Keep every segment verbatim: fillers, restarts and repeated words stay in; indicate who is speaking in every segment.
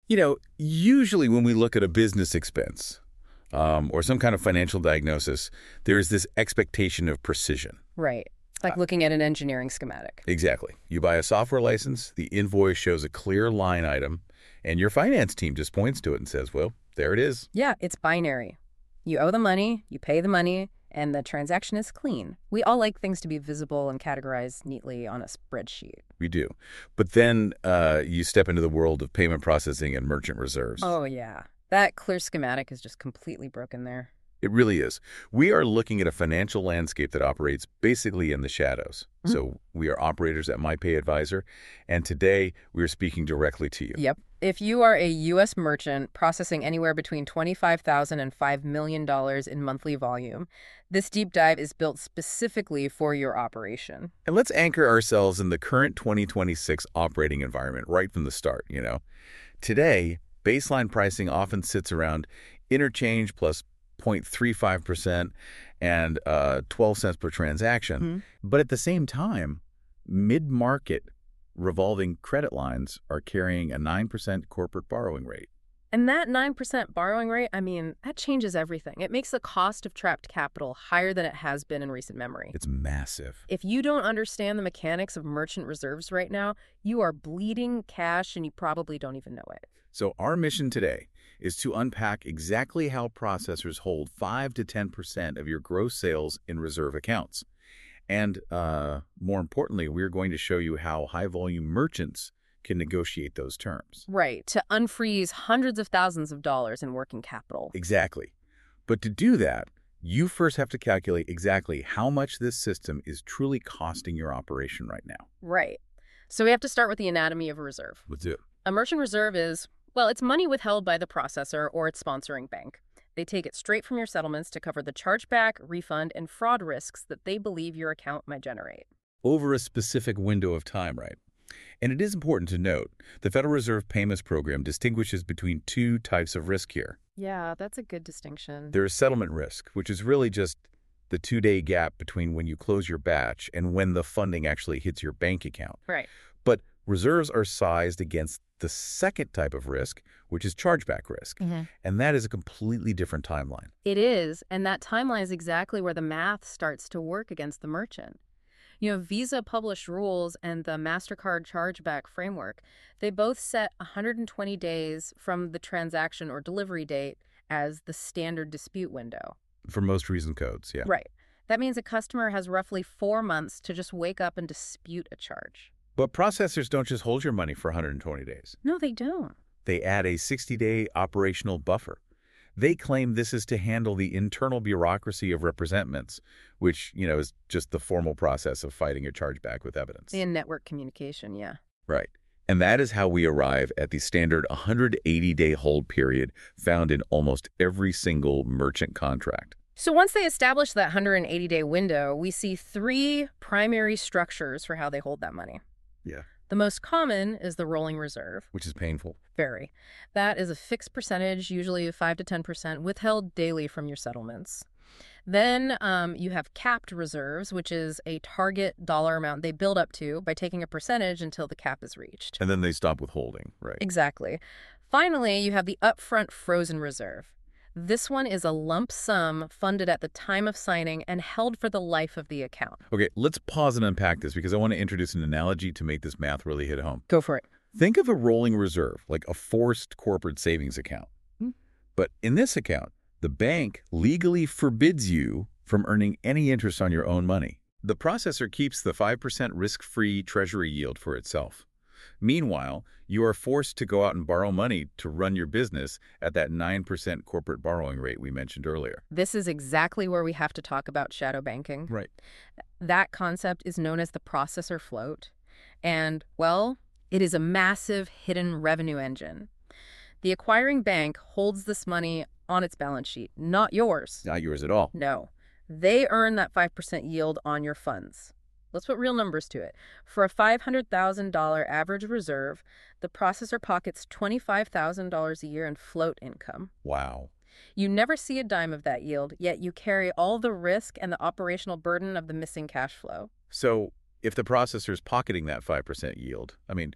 Speaker 1: You know, usually when we look at a business expense um, or some kind of financial diagnosis, there is this expectation of precision.
Speaker 2: Right. Like looking at an engineering schematic.
Speaker 1: Exactly. You buy a software license, the invoice shows a clear line item, and your finance team just points to it and says, well, there it is.
Speaker 2: Yeah, it's binary. You owe the money, you pay the money, and the transaction is clean. We all like things to be visible and categorized neatly on a spreadsheet.
Speaker 1: We do. But then uh, you step into the world of payment processing and merchant reserves.
Speaker 2: Oh, yeah. That clear schematic is just completely broken there.
Speaker 1: It really is. We are looking at a financial landscape that operates basically in the shadows. Mm-hmm. So we are operators at MyPay Advisor, and today we are speaking directly to you.
Speaker 2: Yep. If you are a U S merchant processing anywhere between twenty-five thousand dollars and five million dollars in monthly volume, this deep dive is built specifically for your operation.
Speaker 1: And let's anchor ourselves in the current twenty twenty-six operating environment right from the start, you know. Today, baseline pricing often sits around interchange plus zero point three five percent and uh, twelve cents per transaction. Mm-hmm. But at the same time, mid-market revolving credit lines are carrying a nine percent corporate borrowing rate.
Speaker 2: And that nine percent borrowing rate, I mean, that changes everything. It makes the cost of trapped capital higher than it has been in recent memory.
Speaker 1: It's massive.
Speaker 2: If you don't understand the mechanics of merchant reserves right now, you are bleeding cash and you probably don't even know it.
Speaker 1: So our mission today is to unpack exactly how processors hold five to ten percent of your gross sales in reserve accounts. And uh, more importantly, we're going to show you how high-volume merchants can negotiate those terms.
Speaker 2: Right, to unfreeze hundreds of thousands of dollars in working capital.
Speaker 1: Exactly. But to do that, you first have to calculate exactly how much this system is truly costing your operation right now.
Speaker 2: Right. So we have to start with the anatomy of a reserve.
Speaker 1: Let's do it.
Speaker 2: A merchant reserve is, well, it's money withheld by the processor or its sponsoring bank. They take it straight from your settlements to cover the chargeback, refund, and fraud risks that they believe your account might generate.
Speaker 1: Over a specific window of time, right? And it is important to note, the Federal Reserve Payments Program distinguishes between two types of risk here.
Speaker 2: Yeah, that's a good distinction.
Speaker 1: There is settlement risk, which is really just the two-day gap between when you close your batch and when the funding actually hits your bank account.
Speaker 2: Right.
Speaker 1: But reserves are sized against the second type of risk, which is chargeback risk. Mm-hmm. And that is a completely different timeline.
Speaker 2: It is, and that timeline is exactly where the math starts to work against the merchant. You know, Visa published rules and the MasterCard chargeback framework, they both set one hundred twenty days from the transaction or delivery date as the standard dispute window.
Speaker 1: For most reason codes, yeah.
Speaker 2: Right. That means a customer has roughly four months to just wake up and dispute a charge.
Speaker 1: But processors don't just hold your money for one hundred twenty days.
Speaker 2: No, they don't.
Speaker 1: They add a sixty-day operational buffer. They claim this is to handle the internal bureaucracy of representments, which, you know, is just the formal process of fighting a chargeback with evidence.
Speaker 2: In network communication, yeah.
Speaker 1: Right. And that is how we arrive at the standard one hundred eighty day hold period found in almost every single merchant contract.
Speaker 2: So once they establish that one hundred eighty day window, we see three primary structures for how they hold that money.
Speaker 1: Yeah.
Speaker 2: The most common is the rolling reserve.
Speaker 1: Which is painful.
Speaker 2: Very. That is a fixed percentage, usually five to ten percent, withheld daily from your settlements. Then um, you have capped reserves, which is a target dollar amount they build up to by taking a percentage until the cap is reached.
Speaker 1: And then they stop withholding, right?
Speaker 2: Exactly. Finally, you have the upfront frozen reserve. This one is a lump sum funded at the time of signing and held for the life of the account.
Speaker 1: Okay, let's pause and unpack this because I want to introduce an analogy to make this math really hit home.
Speaker 2: Go for it.
Speaker 1: Think of a rolling reserve, like a forced corporate savings account. Hmm. But in this account, the bank legally forbids you from earning any interest on your own money. The processor keeps the five percent risk-free treasury yield for itself. Meanwhile, you are forced to go out and borrow money to run your business at that nine percent corporate borrowing rate we mentioned earlier.
Speaker 2: This is exactly where we have to talk about shadow banking.
Speaker 1: Right.
Speaker 2: That concept is known as the processor float. And, well, it is a massive hidden revenue engine. The acquiring bank holds this money on its balance sheet, not yours.
Speaker 1: Not yours at all.
Speaker 2: No. They earn that five percent yield on your funds. Let's put real numbers to it. For a five hundred thousand dollars average reserve, the processor pockets twenty-five thousand dollars a year in float income.
Speaker 1: Wow.
Speaker 2: You never see a dime of that yield, yet you carry all the risk and the operational burden of the missing cash flow.
Speaker 1: So if the processor is pocketing that five percent yield, I mean,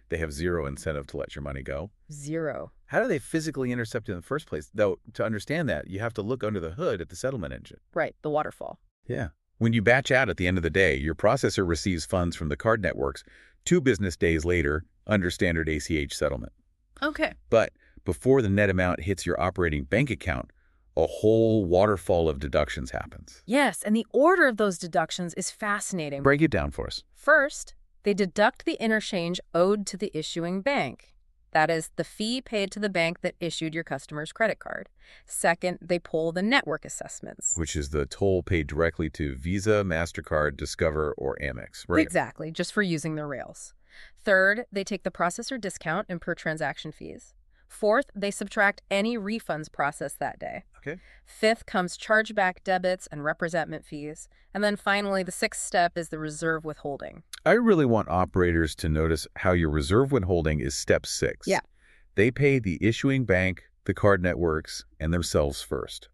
Speaker 1: They have zero incentive to let your money go.
Speaker 2: Zero.
Speaker 1: How do they physically intercept it in the first place? Though, to understand that, you have to look under the hood at the settlement engine.
Speaker 2: Right, the waterfall.
Speaker 1: Yeah. When you batch out at the end of the day, your processor receives funds from the card networks two business days later under standard A C H settlement.
Speaker 2: Okay.
Speaker 1: But before the net amount hits your operating bank account, a whole waterfall of deductions happens.
Speaker 2: Yes, and the order of those deductions is fascinating.
Speaker 1: Break it down for us.
Speaker 2: First, they deduct the interchange owed to the issuing bank. That is, the fee paid to the bank that issued your customer's credit card. Second, they pull the network assessments.
Speaker 1: Which is the toll paid directly to Visa, MasterCard, Discover, or Amex, right?
Speaker 2: Exactly, just for using the rails. Third, they take the processor discount and per transaction fees. Fourth, they subtract any refunds processed that day.
Speaker 1: Okay.
Speaker 2: Fifth comes chargeback debits and representment fees. And then finally, the sixth step is the reserve withholding.
Speaker 1: I really want operators to notice how your reserve withholding is step six.
Speaker 2: Yeah.
Speaker 1: They pay the issuing bank, the card networks, and themselves first.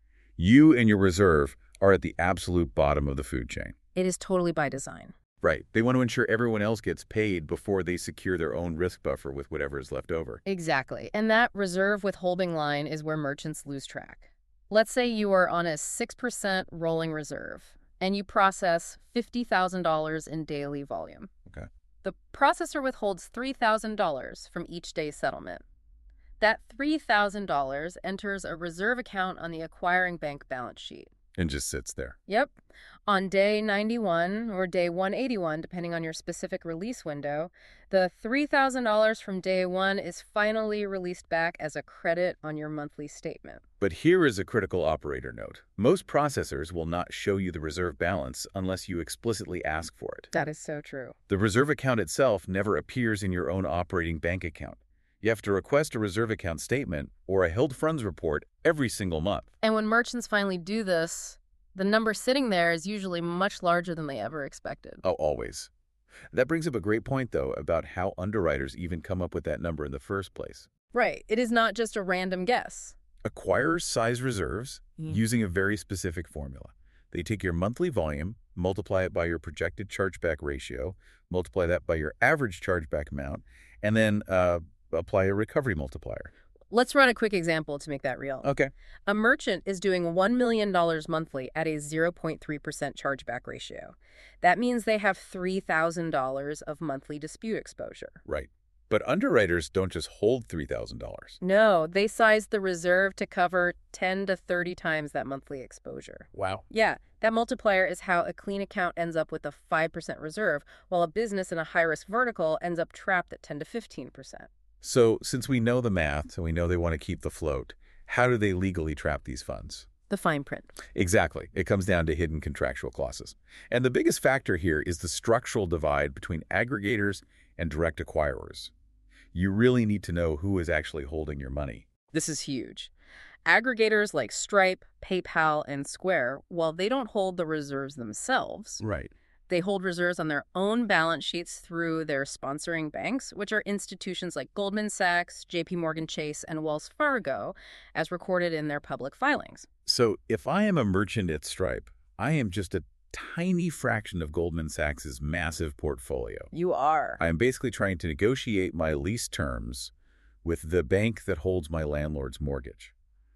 Speaker 1: You and your reserve are at the absolute bottom of the food chain.
Speaker 2: It is totally by design.
Speaker 1: Right. They want to ensure everyone else gets paid before they secure their own risk buffer with whatever is left over.
Speaker 2: Exactly. And that reserve withholding line is where merchants lose track. Let's say you are on a six percent rolling reserve and you process fifty thousand dollars in daily volume.
Speaker 1: Okay.
Speaker 2: The processor withholds three thousand dollars from each day's settlement. That three thousand dollars enters a reserve account on the acquiring bank balance sheet.
Speaker 1: And just sits there.
Speaker 2: Yep. On day ninety-one or day one eighty-one, depending on your specific release window, the three thousand dollars from day one is finally released back as a credit on your monthly statement.
Speaker 1: But here is a critical operator note. Most processors will not show you the reserve balance unless you explicitly ask for it.
Speaker 2: That is so true.
Speaker 1: The reserve account itself never appears in your own operating bank account. You have to request a reserve account statement or a held funds report every single month.
Speaker 2: And when merchants finally do this, the number sitting there is usually much larger than they ever expected.
Speaker 1: Oh, always. That brings up a great point, though, about how underwriters even come up with that number in the first place.
Speaker 2: Right. It is not just a random guess.
Speaker 1: Acquirers size reserves
Speaker 2: Mm.
Speaker 1: using a very specific formula. They take your monthly volume, multiply it by your projected chargeback ratio, multiply that by your average chargeback amount, and then uh, apply a recovery multiplier.
Speaker 2: Let's run a quick example to make that real.
Speaker 1: Okay.
Speaker 2: A merchant is doing one million dollars monthly at a zero point three percent chargeback ratio. That means they have three thousand dollars of monthly dispute exposure.
Speaker 1: Right. But underwriters don't just hold three thousand dollars.
Speaker 2: No, they size the reserve to cover ten to thirty times that monthly exposure.
Speaker 1: Wow.
Speaker 2: Yeah, that multiplier is how a clean account ends up with a five percent reserve, while a business in a high-risk vertical ends up trapped at ten to fifteen percent.
Speaker 1: So since we know the math and we know they want to keep the float, how do they legally trap these funds?
Speaker 2: The fine print.
Speaker 1: Exactly. It comes down to hidden contractual clauses. And the biggest factor here is the structural divide between aggregators and direct acquirers. You really need to know who is actually holding your money.
Speaker 2: This is huge. Aggregators like Stripe, PayPal, and Square, while they don't hold the reserves themselves,
Speaker 1: Right.
Speaker 2: they hold reserves on their own balance sheets through their sponsoring banks, which are institutions like Goldman Sachs, J P Morgan Chase, and Wells Fargo, as recorded in their public filings.
Speaker 1: So if I am a merchant at Stripe, I am just a tiny fraction of Goldman Sachs' massive portfolio.
Speaker 2: You are.
Speaker 1: I am basically trying to negotiate my lease terms with the bank that holds my landlord's mortgage.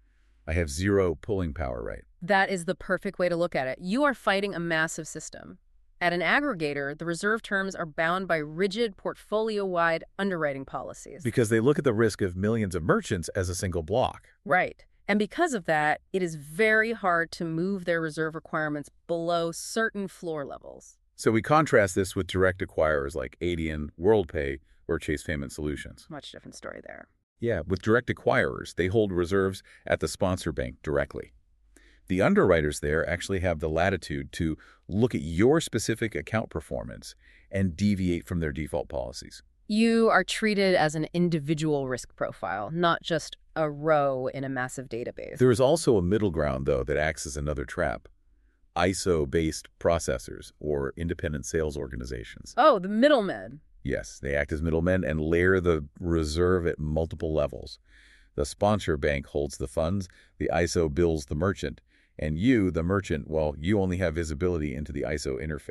Speaker 1: I have zero pulling power, right?
Speaker 2: That is the perfect way to look at it. You are fighting a massive system. At an aggregator, the reserve terms are bound by rigid portfolio-wide underwriting policies.
Speaker 1: Because they look at the risk of millions of merchants as a single block.
Speaker 2: Right. And because of that, it is very hard to move their reserve requirements below certain floor levels.
Speaker 1: So we contrast this with direct acquirers like Adyen, WorldPay, or Chase Payment Solutions.
Speaker 2: Much different story there.
Speaker 1: Yeah, with direct acquirers, they hold reserves at the sponsor bank directly. The underwriters there actually have the latitude to look at your specific account performance and deviate from their default policies.
Speaker 2: You are treated as an individual risk profile, not just a row in a massive database.
Speaker 1: There is also a middle ground, though, that acts as another trap. I S O-based processors or independent sales organizations.
Speaker 2: Oh, the middlemen.
Speaker 1: Yes, they act as middlemen and layer the reserve at multiple levels. The sponsor bank holds the funds, the I S O bills the merchant, and you, the merchant, well, you only have visibility into the I S O interface.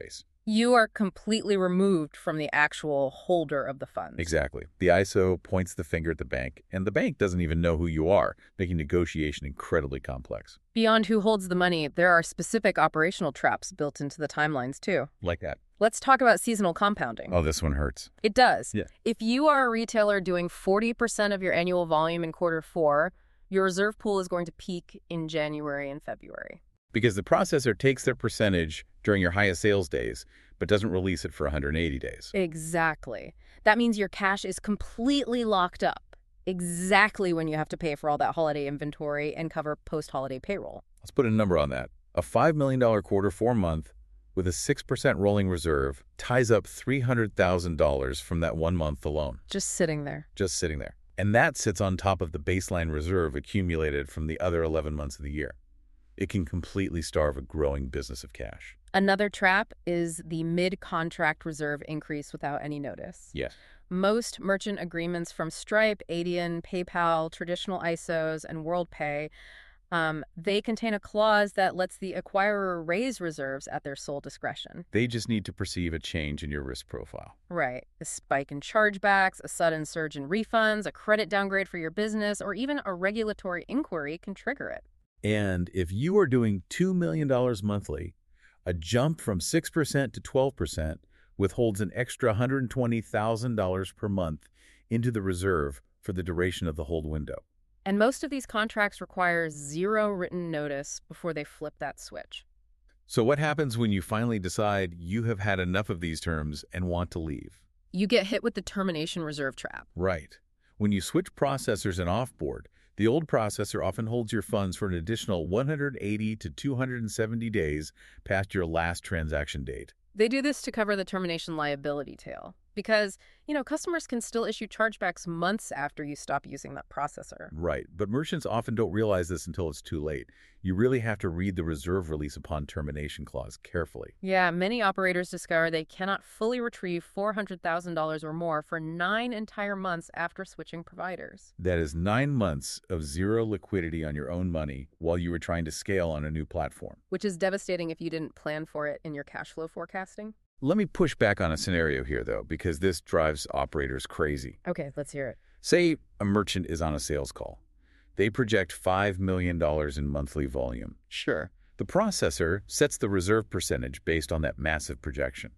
Speaker 2: You are completely removed from the actual holder of the funds.
Speaker 1: Exactly. The I S O points the finger at the bank, and the bank doesn't even know who you are, making negotiation incredibly complex.
Speaker 2: Beyond who holds the money, there are specific operational traps built into the timelines, too.
Speaker 1: Like that.
Speaker 2: Let's talk about seasonal compounding.
Speaker 1: Oh, this one hurts.
Speaker 2: It does.
Speaker 1: Yeah.
Speaker 2: If you are a retailer doing forty percent of your annual volume in quarter four, your reserve pool is going to peak in January and February.
Speaker 1: Because the processor takes their percentage during your highest sales days, but doesn't release it for one hundred eighty days.
Speaker 2: Exactly. That means your cash is completely locked up, exactly when you have to pay for all that holiday inventory and cover post-holiday payroll.
Speaker 1: Let's put a number on that. A five million dollars quarter four month with a six percent rolling reserve ties up three hundred thousand dollars from that one month alone.
Speaker 2: Just sitting there.
Speaker 1: Just sitting there. And that sits on top of the baseline reserve accumulated from the other eleven months of the year. It can completely starve a growing business of cash.
Speaker 2: Another trap is the mid-contract reserve increase without any notice.
Speaker 1: Yes.
Speaker 2: Most merchant agreements from Stripe, Adyen, PayPal, traditional I S Os, and WorldPay, um, they contain a clause that lets the acquirer raise reserves at their sole discretion.
Speaker 1: They just need to perceive a change in your risk profile.
Speaker 2: Right. A spike in chargebacks, a sudden surge in refunds, a credit downgrade for your business, or even a regulatory inquiry can trigger it.
Speaker 1: And if you are doing two million dollars monthly, a jump from six percent to twelve percent withholds an extra one hundred twenty thousand dollars per month into the reserve for the duration of the hold window.
Speaker 2: And most of these contracts require zero written notice before they flip that switch.
Speaker 1: So what happens when you finally decide you have had enough of these terms and want to leave?
Speaker 2: You get hit with the termination reserve trap.
Speaker 1: Right. When you switch processors and offboard, the old processor often holds your funds for an additional one hundred eighty to two hundred seventy days past your last transaction date.
Speaker 2: They do this to cover the termination liability tail because, you know, customers can still issue chargebacks months after you stop using that processor.
Speaker 1: Right, but merchants often don't realize this until it's too late. You really have to read the reserve release upon termination clause carefully.
Speaker 2: Yeah, many operators discover they cannot fully retrieve four hundred thousand dollars or more for nine entire months after switching providers.
Speaker 1: That is nine months of zero liquidity on your own money while you were trying to scale on a new platform.
Speaker 2: Which is devastating if you didn't plan for it in your cash flow forecasting.
Speaker 1: Let me push back on a scenario here, though, because this drives operators crazy.
Speaker 2: Okay, let's hear it.
Speaker 1: Say a merchant is on a sales call. They project five million dollars in monthly volume.
Speaker 2: Sure.
Speaker 1: The processor sets the reserve percentage based on that massive projection.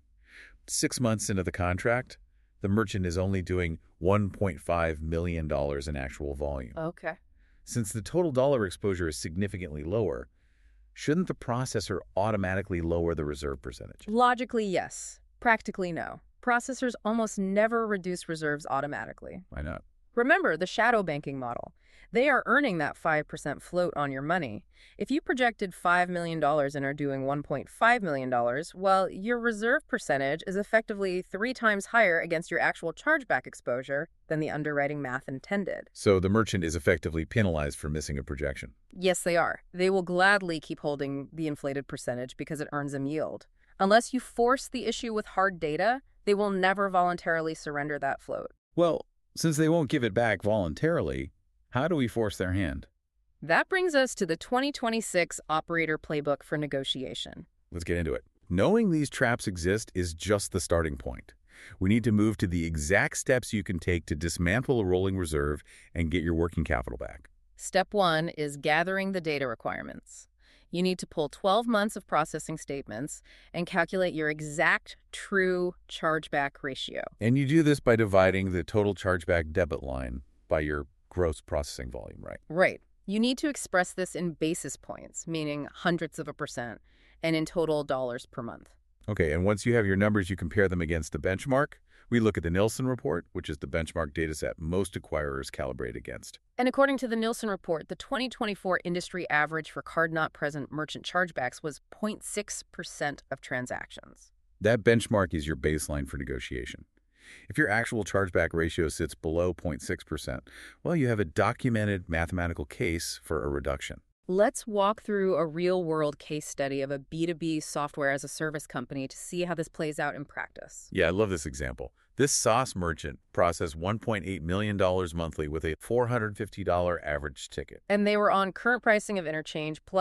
Speaker 1: Six months into the contract, the merchant is only doing one point five million dollars in actual volume.
Speaker 2: Okay.
Speaker 1: Since the total dollar exposure is significantly lower, shouldn't the processor automatically lower the reserve percentage?
Speaker 2: Logically, yes. Practically, no. Processors almost never reduce reserves automatically.
Speaker 1: Why not?
Speaker 2: Remember the shadow banking model. They are earning that five percent float on your money. If you projected five million dollars and are doing one point five million dollars, well, your reserve percentage is effectively three times higher against your actual chargeback exposure than the underwriting math intended.
Speaker 1: So the merchant is effectively penalized for missing a projection.
Speaker 2: Yes, they are. They will gladly keep holding the inflated percentage because it earns them yield. Unless you force the issue with hard data, they will never voluntarily surrender that float.
Speaker 1: Well, since they won't give it back voluntarily, how do we force their hand?
Speaker 2: That brings us to the twenty twenty-six Operator Playbook for Negotiation.
Speaker 1: Let's get into it. Knowing these traps exist is just the starting point. We need to move to the exact steps you can take to dismantle a rolling reserve and get your working capital back.
Speaker 2: Step one is gathering the data requirements. You need to pull twelve months of processing statements and calculate your exact true chargeback ratio.
Speaker 1: And you do this by dividing the total chargeback debit line by your gross processing volume, right?
Speaker 2: Right. You need to express this in basis points, meaning hundredths of a percent, and in total dollars per month.
Speaker 1: Okay, and once you have your numbers, you compare them against the benchmark. We look at the Nielsen report, which is the benchmark data set most acquirers calibrate against.
Speaker 2: And according to the Nielsen report, the twenty twenty-four industry average for card-not-present merchant chargebacks was zero point six percent of transactions.
Speaker 1: That benchmark is your baseline for negotiation. If your actual chargeback ratio sits below zero point six percent, well, you have a documented mathematical case for a reduction.
Speaker 2: Let's walk through a real-world case study of a B two B software-as-a-service company to see how this plays out in practice.
Speaker 1: Yeah, I love this example. This sauce merchant processed one point eight million dollars monthly with a four hundred fifty dollars average ticket.
Speaker 2: And they were on current pricing of interchange plus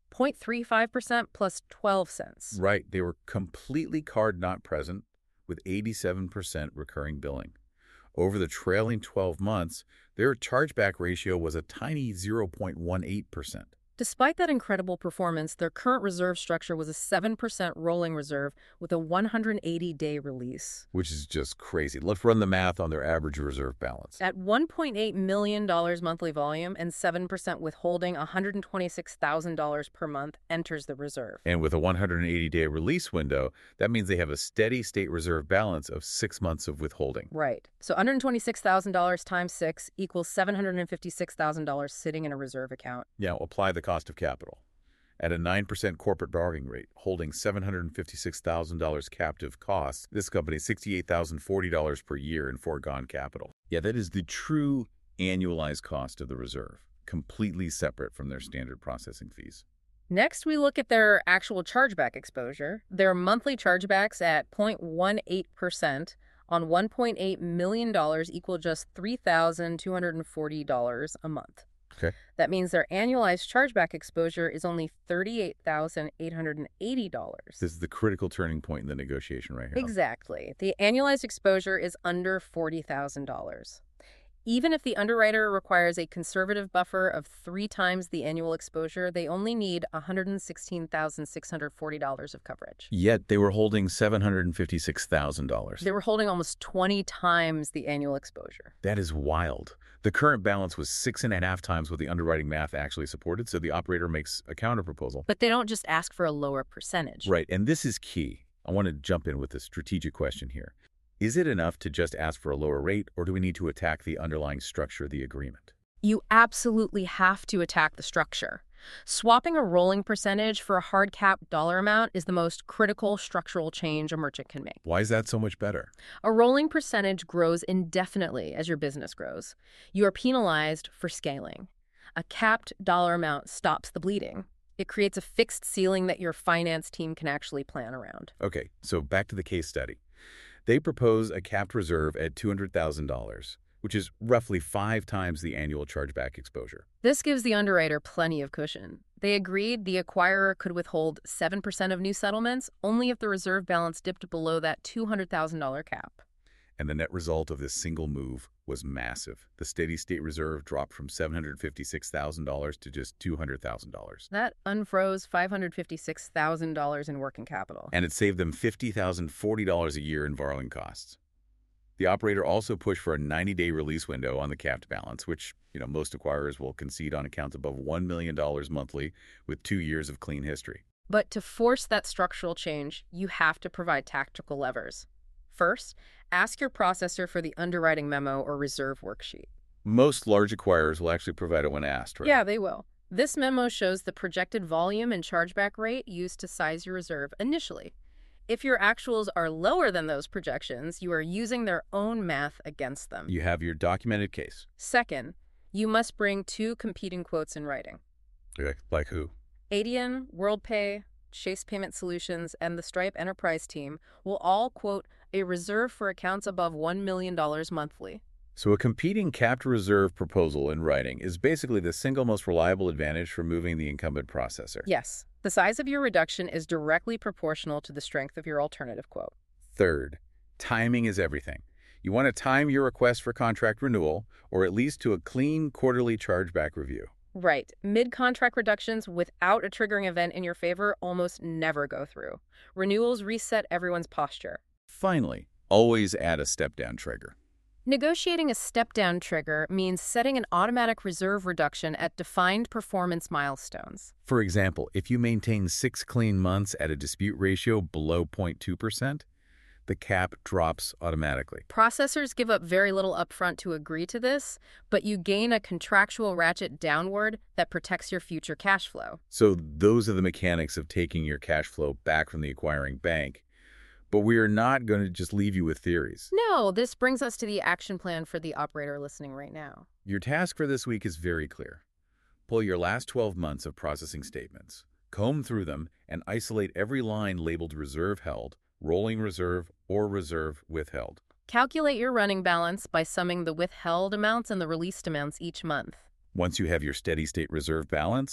Speaker 2: zero point three five percent plus twelve cents.
Speaker 1: Right. They were completely card not present with eighty-seven percent recurring billing. Over the trailing twelve months, their chargeback ratio was a tiny zero point one eight percent.
Speaker 2: Despite that incredible performance, their current reserve structure was a seven percent rolling reserve with a one hundred eighty day release.
Speaker 1: Which is just crazy. Let's run the math on their average reserve balance.
Speaker 2: At one point eight million dollars monthly volume and seven percent withholding, one hundred twenty-six thousand dollars per month enters the reserve.
Speaker 1: And with a one hundred eighty day release window, that means they have a steady state reserve balance of six months of withholding.
Speaker 2: Right. So one hundred twenty-six thousand dollars times six equals seven hundred fifty-six thousand dollars sitting in a reserve account.
Speaker 1: Yeah, apply the cost of capital. At a nine percent corporate borrowing rate, holding seven hundred fifty-six thousand dollars captive costs this company sixty-eight thousand forty dollars per year in foregone capital. Yeah, that is the true annualized cost of the reserve, completely separate from their standard processing fees.
Speaker 2: Next, we look at their actual chargeback exposure. Their monthly chargebacks at zero point one eight percent on one point eight million dollars equal just three thousand two hundred forty dollars a month.
Speaker 1: Okay.
Speaker 2: That means their annualized chargeback exposure is only thirty-eight thousand eight hundred eighty dollars.
Speaker 1: This is the critical turning point in the negotiation right here.
Speaker 2: Exactly. The annualized exposure is under forty thousand dollars. Even if the underwriter requires a conservative buffer of three times the annual exposure, they only need one hundred sixteen thousand six hundred forty dollars of coverage.
Speaker 1: Yet they were holding seven hundred fifty-six thousand dollars.
Speaker 2: They were holding almost twenty times the annual exposure.
Speaker 1: That is wild. The current balance was six and a half times what the underwriting math actually supported, so the operator makes a counterproposal.
Speaker 2: But they don't just ask for a lower percentage.
Speaker 1: Right, and this is key. I want to jump in with a strategic question here. Is it enough to just ask for a lower rate, or do we need to attack the underlying structure of the agreement?
Speaker 2: You absolutely have to attack the structure. Swapping a rolling percentage for a hard cap dollar amount is the most critical structural change a merchant can make.
Speaker 1: Why is that so much better?
Speaker 2: A rolling percentage grows indefinitely as your business grows. You are penalized for scaling. A capped dollar amount stops the bleeding. It creates a fixed ceiling that your finance team can actually plan around.
Speaker 1: Okay, so back to the case study. They propose a capped reserve at two hundred thousand dollars, which is roughly five times the annual chargeback exposure.
Speaker 2: This gives the underwriter plenty of cushion. They agreed the acquirer could withhold seven percent of new settlements only if the reserve balance dipped below that two hundred thousand dollars cap.
Speaker 1: And the net result of this single move was massive. The steady-state reserve dropped from seven hundred fifty-six thousand dollars to just two hundred thousand dollars.
Speaker 2: That unfroze five hundred fifty-six thousand dollars in working capital.
Speaker 1: And it saved them fifty thousand forty dollars a year in borrowing costs. The operator also pushed for a ninety day release window on the capped balance, which, you know, most acquirers will concede on accounts above one million dollars monthly with two years of clean history.
Speaker 2: But to force that structural change, you have to provide tactical levers. First, ask your processor for the underwriting memo or reserve worksheet.
Speaker 1: Most large acquirers will actually provide it when asked, right?
Speaker 2: Yeah, they will. This memo shows the projected volume and chargeback rate used to size your reserve initially. If your actuals are lower than those projections, you are using their own math against them.
Speaker 1: You have your documented case.
Speaker 2: Second, you must bring two competing quotes in writing.
Speaker 1: Okay, like who?
Speaker 2: Adyen, WorldPay, Chase Payment Solutions, and the Stripe Enterprise team will all quote a reserve for accounts above one million dollars monthly.
Speaker 1: So a competing capped reserve proposal in writing is basically the single most reliable advantage for moving the incumbent processor.
Speaker 2: Yes. The size of your reduction is directly proportional to the strength of your alternative quote.
Speaker 1: Third, timing is everything. You want to time your request for contract renewal, or at least to a clean quarterly chargeback review.
Speaker 2: Right. Mid-contract reductions without a triggering event in your favor almost never go through. Renewals reset everyone's posture.
Speaker 1: Finally, always add a step-down trigger.
Speaker 2: Negotiating a step-down trigger means setting an automatic reserve reduction at defined performance milestones.
Speaker 1: For example, if you maintain six clean months at a dispute ratio below zero point two percent, the cap drops automatically.
Speaker 2: Processors give up very little upfront to agree to this, but you gain a contractual ratchet downward that protects your future cash flow.
Speaker 1: So those are the mechanics of taking your cash flow back from the acquiring bank. But we are not going to just leave you with theories.
Speaker 2: No, this brings us to the action plan for the operator listening right now.
Speaker 1: Your task for this week is very clear. Pull your last twelve months of processing statements, comb through them, and isolate every line labeled reserve held, rolling reserve, or reserve withheld.
Speaker 2: Calculate your running balance by summing the withheld amounts and the released amounts each month.
Speaker 1: Once you have your steady-state reserve balance,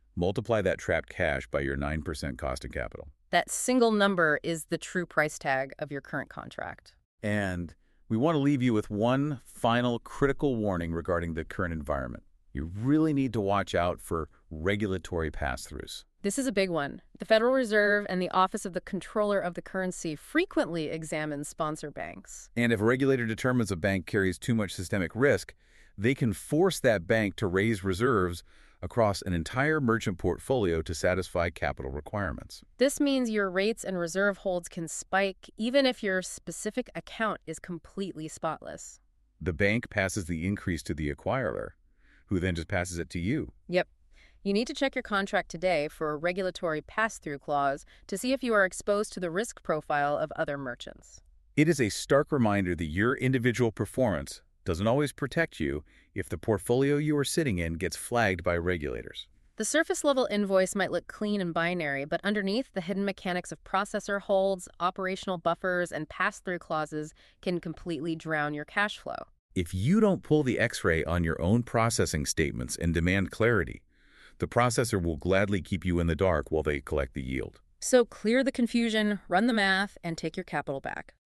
Speaker 1: Multiply that trapped cash by your nine percent cost of capital.
Speaker 2: That single number is the true price tag of your current contract.
Speaker 1: And we want to leave you with one final critical warning regarding the current environment. You really need to watch out for regulatory pass-throughs.
Speaker 2: This is a big one. The Federal Reserve and the Office of the Comptroller of the Currency frequently examine sponsor banks.
Speaker 1: And if a regulator determines a bank carries too much systemic risk, they can force that bank to raise reserves across an entire merchant portfolio to satisfy capital requirements.
Speaker 2: This means your rates and reserve holds can spike even if your specific account is completely spotless.
Speaker 1: The bank passes the increase to the acquirer, who then just passes it to you.
Speaker 2: Yep. You need to check your contract today for a regulatory pass-through clause to see if you are exposed to the risk profile of other merchants.
Speaker 1: It is a stark reminder that your individual performance doesn't always protect you if the portfolio you are sitting in gets flagged by regulators.
Speaker 2: The surface-level invoice might look clean and binary, but underneath, the hidden mechanics of processor holds, operational buffers, and pass-through clauses can completely drown your cash flow.
Speaker 1: If you don't pull the X-ray on your own processing statements and demand clarity, the processor will gladly keep you in the dark while they collect the yield.
Speaker 2: So clear the confusion, run the math, and take your capital back.